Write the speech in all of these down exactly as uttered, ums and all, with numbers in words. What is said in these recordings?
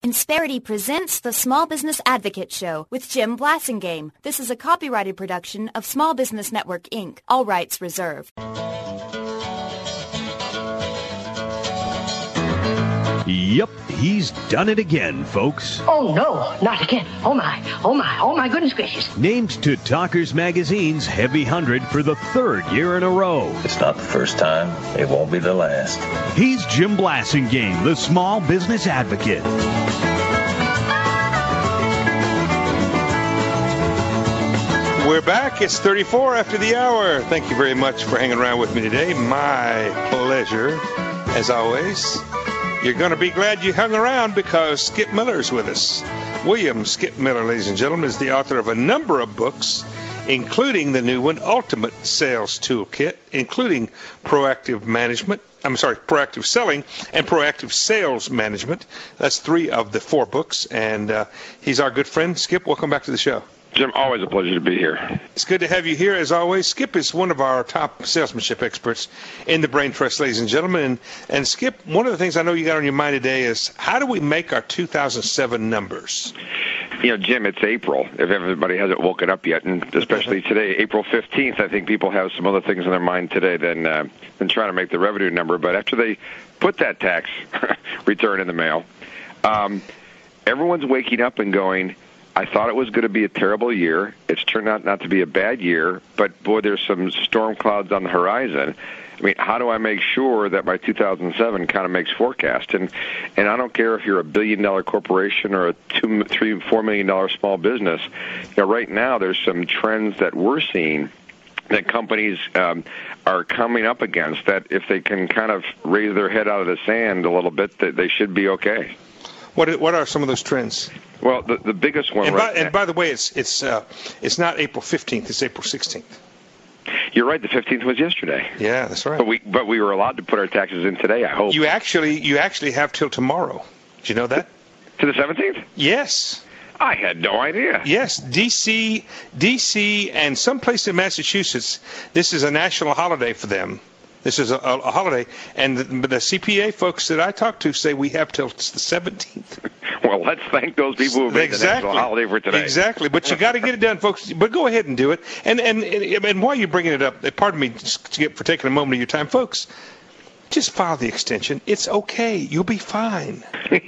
Insperity presents the Small Business Advocate Show with Jim Blasingame. This is a copyrighted production of Small Business Network, Incorporated. All rights reserved. Yep, he's done it again, folks. Oh, no, not again. Oh, my, oh, my, oh, my goodness gracious. Named to Talkers Magazine's Heavy one hundred for the third year in a row. It's not the first time. It won't be the last. He's Jim Blasingame, the Small Business Advocate. We're back. It's thirty-four after the hour. Thank you very much for hanging around with me today. My pleasure, as always. You're going to be glad you hung around because Skip Miller's with us. William Skip Miller, ladies and gentlemen, is the author of a number of books, including the new one, Ultimate Sales Toolkit, including Proactive Management. I'm sorry, Proactive Selling and Proactive Sales Management. That's three of the four books, and uh, he's our good friend. Skip, welcome back to the show. Jim, always a pleasure to be here. It's good to have you here, as always. Skip is one of our top salesmanship experts in the Brain Trust, ladies and gentlemen. And, and Skip, one of the things I know you got on your mind today is how do we make our two thousand seven numbers? You know, Jim, it's April, if everybody hasn't woken up yet, and especially today, April fifteenth, I think people have some other things in their mind today than, uh, than trying to make the revenue number. But after they put that tax return in the mail, um, everyone's waking up and going, I thought it was going to be a terrible year. It's turned out not to be a bad year, but, boy, there's some storm clouds on the horizon. I mean, how do I make sure that my two thousand seven kind of makes forecast? And and I don't care if you're a billion-dollar corporation or a two, three, four million dollar small business. You know, right now there's some trends that we're seeing that companies um, are coming up against that if they can kind of raise their head out of the sand a little bit, that they should be okay. What what are some of those trends? Well, the the biggest one. And, right by, and by the way, it's it's uh, it's not April fifteenth. It's April sixteenth. You're right. The fifteenth was yesterday. Yeah, that's right. But we but we were allowed to put our taxes in today, I hope. You actually you actually have till tomorrow. Did you know that? To the seventeenth? Yes. I had no idea. Yes, D C, D C, and some place in Massachusetts. This is a national holiday for them. This is a, a, a holiday, and the, the C P A folks that I talk to say we have till the seventeenth. Well, let's thank those people who made exactly. the national holiday for today. Exactly, but you got to get it done, folks. But go ahead and do it. And and and, and while you're bringing it up, pardon me just to get, for taking a moment of your time, folks. Just file the extension. It's okay. You'll be fine.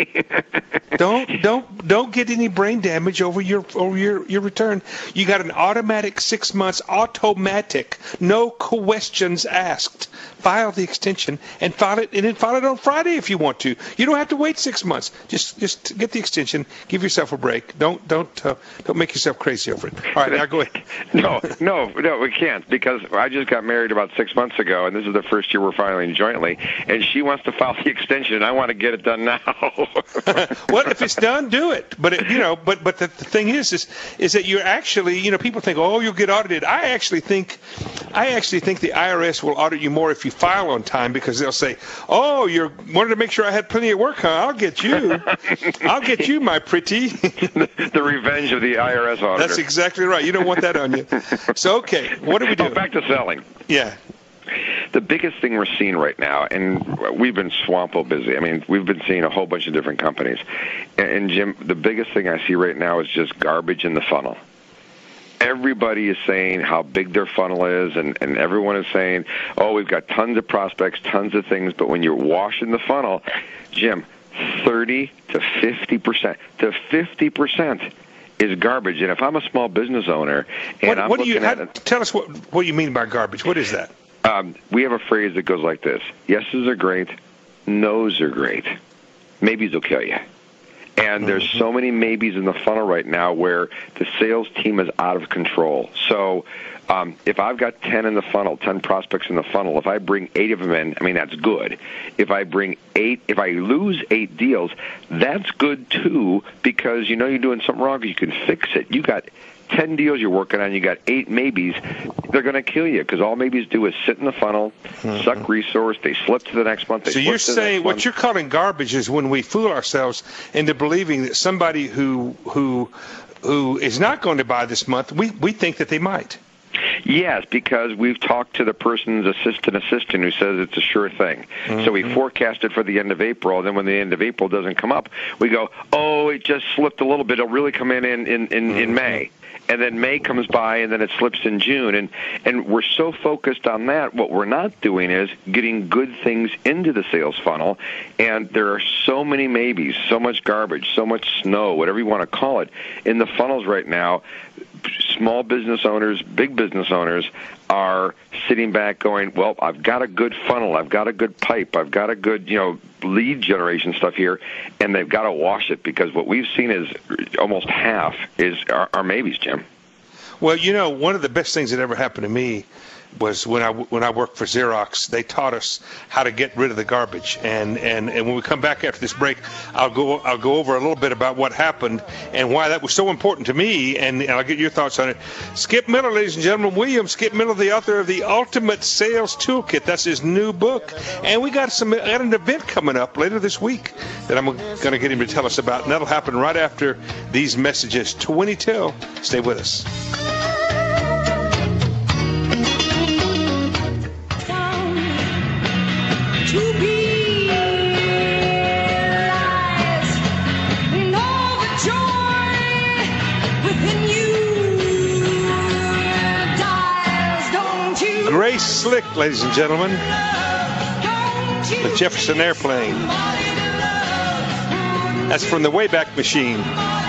don't don't don't get any brain damage over your over your, your return. You got an automatic six months automatic, no questions asked. File the extension and file it and then file it on Friday if you want to. You don't have to wait six months. Just just get the extension. Give yourself a break. Don't don't uh, don't make yourself crazy over it. All right, now go ahead. no no no we can't because I just got married about six months ago and this is the first year we're filing jointly. And she wants to file the extension, and I want to get it done now. Well, if it's done, do it. But it, you know, but but the, the thing is, is is that you're actually, you know, people think, oh, you'll get audited. I actually think, I actually think the I R S will audit you more if you file on time because they'll say, oh, you wanted to make sure I had plenty of work, huh? I'll get you. I'll get you, my pretty. the, the revenge of the I R S auditor. That's exactly right. You don't want that on you. So okay, what do we do? Oh, back to selling. Yeah. The biggest thing we're seeing right now, and we've been swampo busy. I mean, we've been seeing a whole bunch of different companies. And, Jim, the biggest thing I see right now is just garbage in the funnel. Everybody is saying how big their funnel is, and, and everyone is saying, oh, we've got tons of prospects, tons of things. But when you're washing the funnel, Jim, thirty to fifty percent to fifty percent is garbage. And if I'm a small business owner and what, I'm what looking do you, at how, it, tell us what, what you mean by garbage. What is that? Um, we have a phrase that goes like this. Yeses are great. No's are great. Maybes will kill you. And there's so many maybes in the funnel right now where the sales team is out of control. So um, if I've got ten in the funnel, ten prospects in the funnel, if I bring eight of them in, I mean, that's good. If I bring eight, if I lose eight deals, that's good too because you know you're doing something wrong, you can fix it. You got ten deals you're working on, you got eight maybes, they're going to kill you because all maybes do is sit in the funnel, mm-hmm. suck resource, they slip to the next month. They so slip you're to saying what month. You're calling garbage is when we fool ourselves into believing that somebody who who who is not going to buy this month, we, we think that they might. Yes, because we've talked to the person's assistant assistant who says it's a sure thing. Mm-hmm. So we forecast it for the end of April, and then when the end of April doesn't come up, we go, oh, it just slipped a little bit. It'll really come in in, in, in, mm-hmm. in May. And then May comes by, and then it slips in June. And, and we're so focused on that, what we're not doing is getting good things into the sales funnel. And there are so many maybes, so much garbage, so much snow, whatever you want to call it, in the funnels right now. Small business owners, big business owners are sitting back going, well, I've got a good funnel, I've got a good pipe, I've got a good, you know, lead generation stuff here, and they've got to wash it because what we've seen is almost half is our, our maybes, Jim. Well, you know, one of the best things that ever happened to me was when I when I worked for Xerox. They taught us how to get rid of the garbage, and, and, and when we come back after this break, I'll go I'll go over a little bit about what happened and why that was so important to me, and, and I'll get your thoughts on it. Skip Miller, ladies and gentlemen, William Skip Miller, the author of the Ultimate Sales Toolkit. That's his new book, and we got some got an event coming up later this week that I'm going to get him to tell us about, and that'll happen right after these messages. twenty till. Stay with us. Grace Slick, ladies and gentlemen, the Jefferson Airplane. That's from the Wayback Machine.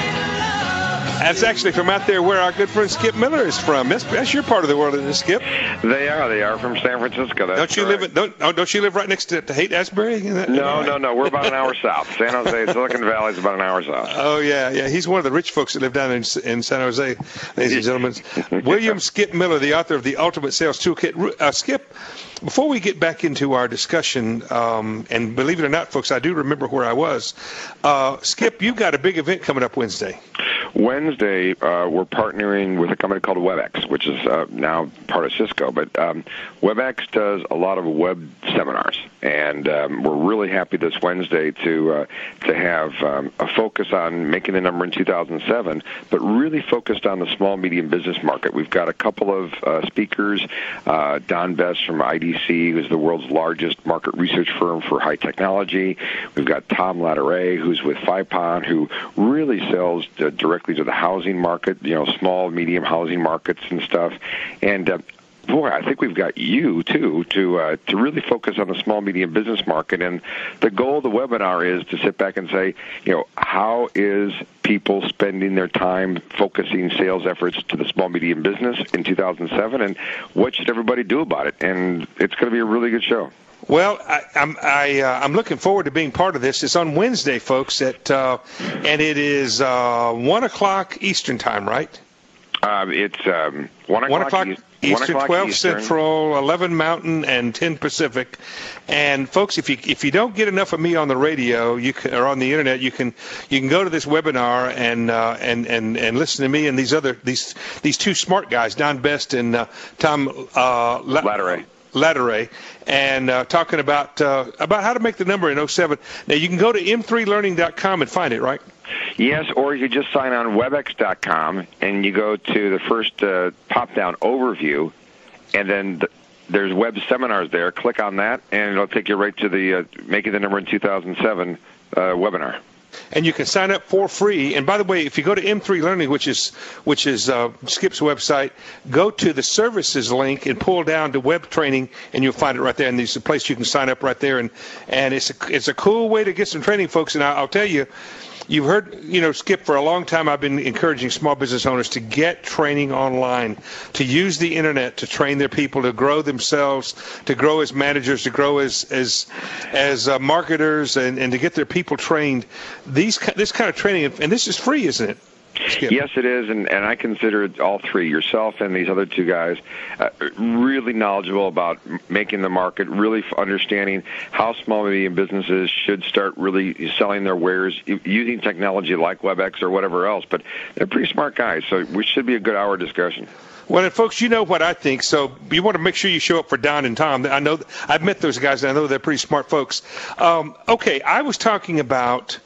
That's actually from out there where our good friend Skip Miller is from. That's, that's your part of the world, isn't it, Skip? They are. They are from San Francisco. That's don't you correct. live? In, don't oh, don't you live right next to, to Haight-Ashbury? No, right? no, no. We're about an hour south. San Jose, Silicon Valley is about an hour south. Oh yeah, yeah. He's one of the rich folks that live down in, in San Jose, ladies and gentlemen. William Skip Miller, the author of the Ultimate Sales Toolkit. Uh, Skip, before we get back into our discussion, um, and believe it or not, folks, I do remember where I was. Uh, Skip, you've got a big event coming up Wednesday. Wednesday, uh, we're partnering with a company called WebEx, which is uh, now part of Cisco. But um, WebEx does a lot of web seminars, and um, we're really happy this Wednesday to uh, to have um, a focus on making the number in two thousand seven, but really focused on the small, medium business market. We've got a couple of uh, speakers, uh, Don Best from I D C, who's the world's largest market research firm for high technology. We've got Tom Latteray, who's with Fipon, who really sells uh, directly to the housing market, you know, small, medium housing markets and stuff. And uh, boy, I think we've got you too to uh, to really focus on the small, medium business market. And the goal of the webinar is to sit back and say, you know, how is people spending their time focusing sales efforts to the small, medium business in two thousand seven, and what should everybody do about it? And it's going to be a really good show. Well, I, I'm I, uh, I'm looking forward to being part of this. It's on Wednesday, folks, at uh, and it is uh, one o'clock Eastern time, right? Um, it's um, one o'clock, one o'clock East, Eastern, one o'clock twelve Eastern. Central, eleven Mountain, and ten Pacific. And folks, if you if you don't get enough of me on the radio, you can, or on the internet, you can you can go to this webinar and uh, and and and listen to me and these other these these two smart guys, Don Best and uh, Tom uh, La- Latteray. Latteray, and uh, talking about uh, about how to make the number in oh seven. Now, you can go to m three learning dot com and find it, right? Yes, or you just sign on webex dot com, and you go to the first uh, pop-down overview, and then the, there's web seminars there. Click on that, and it'll take you right to the uh, Making the Number in two thousand seven uh, webinar. And you can sign up for free. And by the way, if you go to M three Learning, which is which is uh, Skip's website, go to the services link and pull down to web training, and you'll find it right there. And there's a place you can sign up right there. And and it's a, it's a cool way to get some training, folks. And I, I'll tell you, you've heard, you know, Skip, for a long time I've been encouraging small business owners to get training online, to use the internet to train their people, to grow themselves, to grow as managers, to grow as as as uh, marketers, and, and to get their people trained. These this kind of training, and this is free, isn't it, Skip? Yes, it is, and, and I consider all three, yourself and these other two guys, uh, really knowledgeable about making the market, really understanding how small and medium businesses should start really selling their wares using technology like WebEx or whatever else. But they're pretty smart guys, so we should be a good hour discussion. Well, and folks, you know what I think, so you want to make sure you show up for Don and Tom. I know I've met those guys, and I know they're pretty smart folks. Um, okay, I was talking about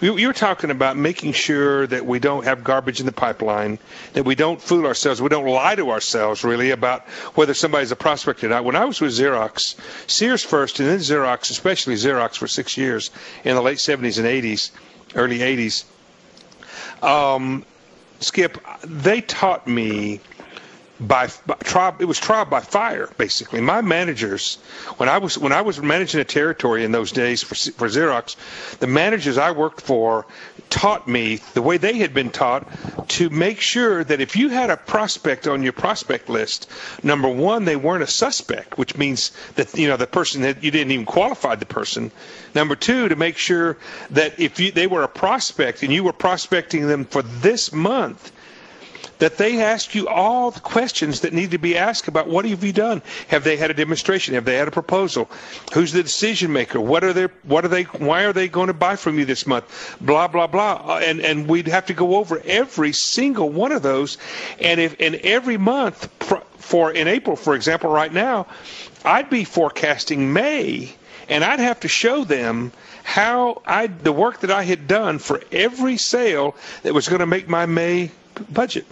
You, you're talking about making sure that we don't have garbage in the pipeline, that we don't fool ourselves, we don't lie to ourselves, really, about whether somebody's a prospect or not. When I was with Xerox, Sears first, and then Xerox, especially Xerox for six years in the late seventies and eighties, early eighties, um, Skip, they taught me by, by trial. It was trial by fire, basically. My managers, when I was when I was managing a territory in those days for for Xerox, the managers I worked for taught me the way they had been taught to make sure that if you had a prospect on your prospect list, number one, they weren't a suspect, which means that you know the person that you didn't even qualify the person. Number two, to make sure that if you, they were a prospect and you were prospecting them for this month, that they ask you all the questions that need to be asked about what have you done? Have they had a demonstration? Have they had a proposal? Who's the decision maker? What are they? What are they? Why are they going to buy from you this month? Blah blah blah. And and we'd have to go over every single one of those. And if and every month for in April, for example, right now, I'd be forecasting May. And I'd have to show them how I the work that I had done for every sale that was going to make my May budget.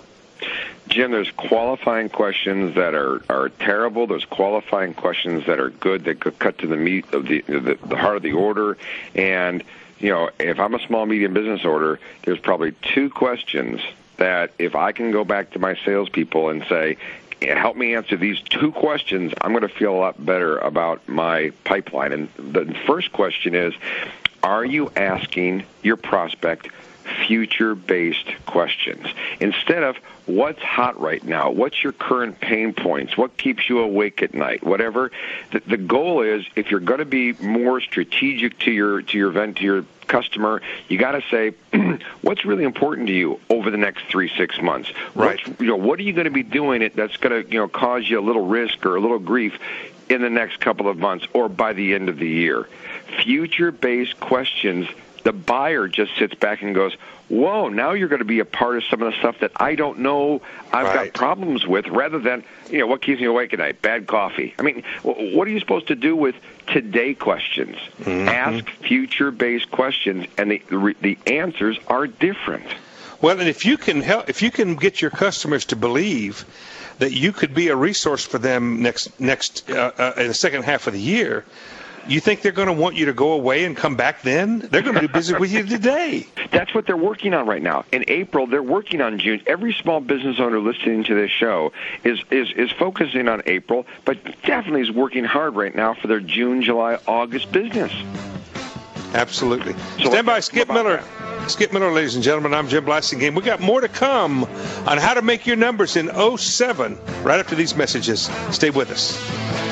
Jim, there's qualifying questions that are, are terrible. There's qualifying questions that are good that could cut to the meat of the, the the heart of the order. And you know, if I'm a small medium business order, there's probably two questions that if I can go back to my salespeople and say, help me answer these two questions, I'm going to feel a lot better about my pipeline. And the first question is, are you asking your prospect future-based questions? Instead of what's hot right now, what's your current pain points, what keeps you awake at night, whatever. The, the goal is, if you're going to be more strategic to your to your event, to your customer, you got to say, what's really important to you over the next three, six months? Right. What's, you know, what are you going to be doing it that's going to you know cause you a little risk or a little grief in the next couple of months or by the end of the year? Future-based questions. The buyer just sits back and goes, whoa, now you're going to be a part of some of the stuff that I don't know I've right. got problems with, rather than, you know, what keeps me awake at night? Bad coffee. I mean, what are you supposed to do with today questions? Mm-hmm. Ask future-based questions, and the the answers are different. Well, and if you can help, if you can get your customers to believe that you could be a resource for them next next uh, uh, in the second half of the year, you think they're going to want you to go away and come back then? They're going to be busy with you today. That's what they're working on right now. In April, they're working on June. Every small business owner listening to this show is, is, is focusing on April, but definitely is working hard right now for their June, July, August business. Absolutely. So Stand by, Skip Miller. That. Skip Miller, ladies and gentlemen. I'm Jim Blasingame. We got more to come on how to make your numbers in oh seven right after these messages. Stay with us.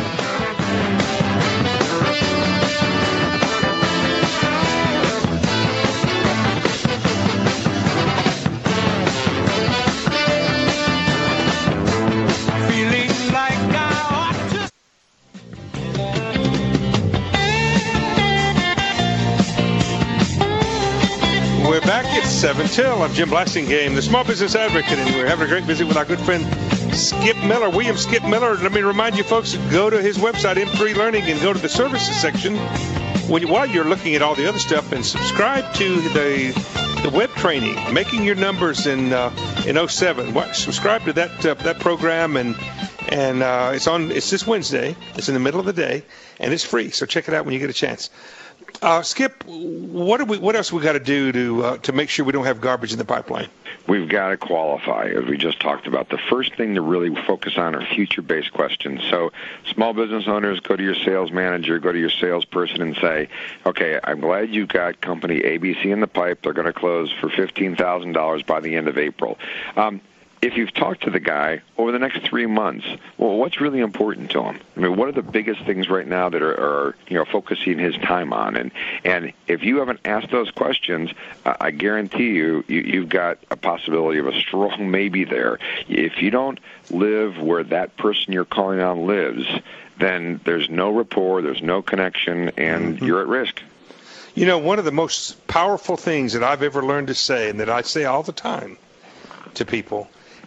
seven till. I'm Jim Blasingame, the Small Business Advocate, and we're having a great visit with our good friend Skip Miller, William Skip Miller. Let me remind you folks, go to his website, M three Learning, and go to the services section when you, while you're looking at all the other stuff, and subscribe to the the web training, Making Your Numbers in uh, in oh seven. What, subscribe to that uh, that program, and and uh, it's on. It's this Wednesday. It's in the middle of the day, and it's free. So check it out when you get a chance. Uh, Skip, what do we? What else we got to do to uh, to make sure we don't have garbage in the pipeline? We've got to qualify, as we just talked about. The first thing to really focus on are future-based questions. So small business owners, go to your sales manager, go to your salesperson and say, okay, I'm glad you've got company A B C in the pipe. They're going to close for fifteen thousand dollars by the end of April. Um, if you've talked to the guy over the next three months, well, what's really important to him? I mean, what are the biggest things right now that are, are you know, focusing his time on? And and if you haven't asked those questions, uh, I guarantee you, you, you've got a possibility of a strong maybe there. If you don't live where that person you're calling on lives, then there's no rapport, there's no connection, and mm-hmm. you're at risk. You know, one of the most powerful things that I've ever learned to say, and that I say all the time to people,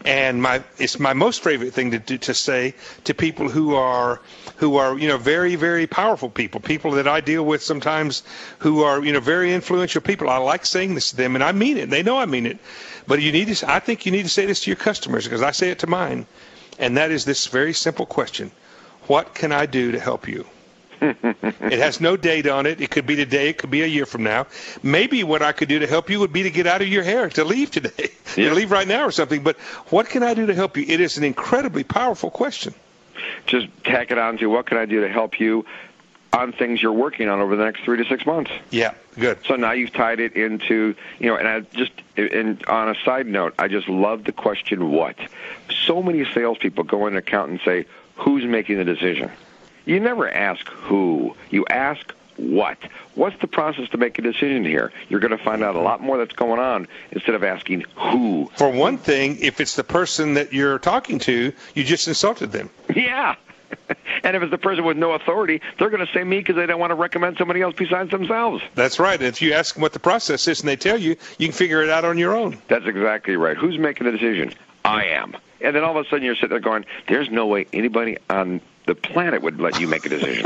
And my it's my most favorite thing to do, to say to people who are who are you know very very powerful people, people that I deal with sometimes who are you know very influential people. I like saying this to them, and I mean it. They know I mean it. But you need to. I think you need to say this to your customers because I say it to mine, and that is this very simple question: what can I do to help you? It has no date on it. It could be today. It could be a year from now. Maybe what I could do to help you would be to get out of your hair, to leave today, yeah. to leave right now or something. But what can I do to help you? It is an incredibly powerful question. Just tack it on to what can I do to help you on things you're working on over the next three to six months. Yeah, good. So now you've tied it into, you know, and I just, and on a side note, I just love the question what. So many salespeople go in an account and say, who's making the decision? You never ask who. You ask what. What's the process to make a decision here? You're going to find out a lot more that's going on instead of asking who. For one thing, if it's the person that you're talking to, you just insulted them. Yeah. And if it's the person with no authority, they're going to say me because they don't want to recommend somebody else besides themselves. That's right. If you ask them what the process is and they tell you, you can figure it out on your own. That's exactly right. Who's making the decision? I am. And then all of a sudden you're sitting there going, there's no way anybody on the planet would let you make a decision.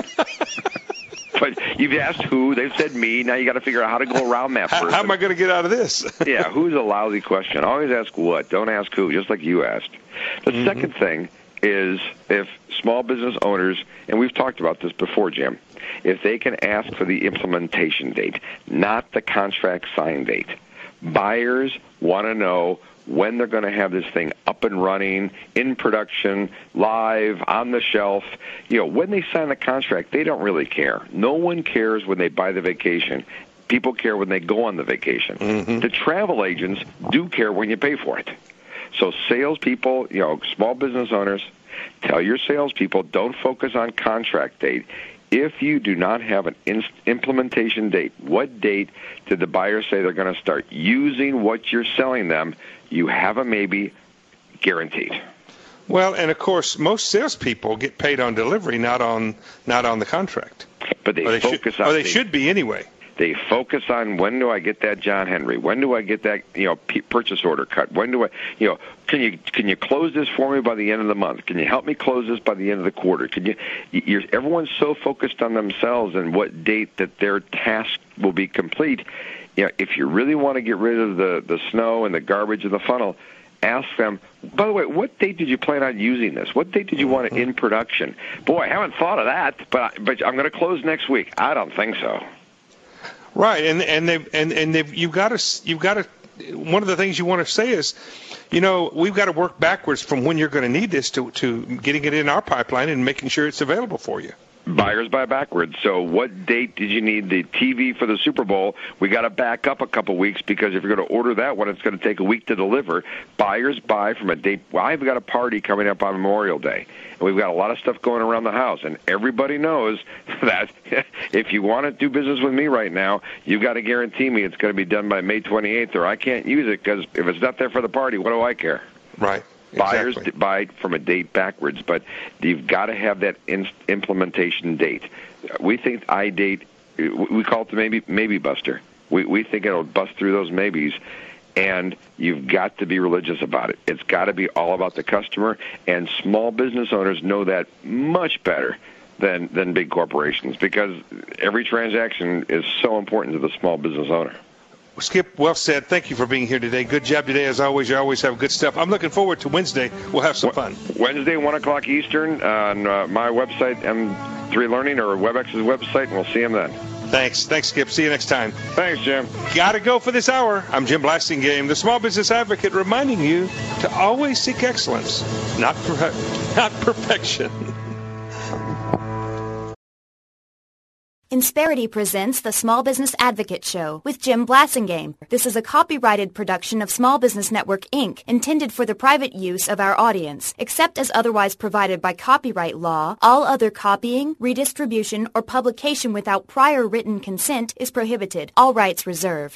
But you've asked who, they've said me, now you got to figure out how to go around that person. How am I going to get out of this? Yeah, who's a lousy question. Always ask what, don't ask who, just like you asked. The mm-hmm. second thing is if small business owners, and we've talked about this before, Jim, if they can ask for the implementation date, not the contract sign date. Buyers want to know when they're going to have this thing up and running, in production, live, on the shelf. You know, when they sign the contract, they don't really care. No one cares when they buy the vacation. People care when they go on the vacation. Mm-hmm. The travel agents do care when you pay for it. So salespeople, you know, small business owners, tell your salespeople, don't focus on contract date. If you do not have an in- implementation date, what date did the buyer say they're going to start using what you're selling them? You have a maybe guaranteed. Well, and of course, most salespeople get paid on delivery, not on not on the contract. But they, or they focus should, on. Or they the, should be anyway. They focus on when do I get that John Henry? When do I get that you know p- purchase order cut? When do I you know can you can you close this for me by the end of the month? Can you help me close this by the end of the quarter? Can you? You're, everyone's so focused on themselves and what date that their task will be complete. You know, if you really want to get rid of the the snow and the garbage in the funnel, ask them. By the way, what date did you plan on using this? What date did you want it in production? Boy, I haven't thought of that, but I, but I'm going to close next week. I don't think so. Right, and and they and and they've you've got to you've got to. One of the things you want to say is, you know, we've got to work backwards from when you're going to need this to to getting it in our pipeline and making sure it's available for you. Buyers buy backwards. So what date did you need the T V for the Super Bowl? We got to back up a couple weeks because if you're going to order that one, it's going to take a week to deliver. Buyers buy from a date. Well, I've got a party coming up on Memorial Day, and we've got a lot of stuff going around the house, and everybody knows that if you want to do business with me right now, you've got to guarantee me it's going to be done by May twenty-eighth, or I can't use it because if it's not there for the party, what do I care? Right. Buyers exactly. buy from a date backwards, but you've got to have that in- implementation date. We think I date, we call it the maybe maybe buster. We we think it'll bust through those maybes, and you've got to be religious about it. It's got to be all about the customer, and small business owners know that much better than than big corporations because every transaction is so important to the small business owner. Skip, well said. Thank you for being here today. Good job today, as always. You always have good stuff. I'm looking forward to Wednesday. We'll have some fun. Wednesday, one o'clock Eastern, on uh, my website, M three Learning, or WebEx's website, and we'll see them then. Thanks. Thanks, Skip. See you next time. Thanks, Jim. Gotta go for this hour. I'm Jim Blasingame, the Small Business Advocate, reminding you to always seek excellence, not per- not perfection. Insperity presents the Small Business Advocate Show with Jim Blasingame. This is a copyrighted production of Small Business Network, Incorporated, intended for the private use of our audience. Except as otherwise provided by copyright law, all other copying, redistribution, or publication without prior written consent is prohibited. All rights reserved.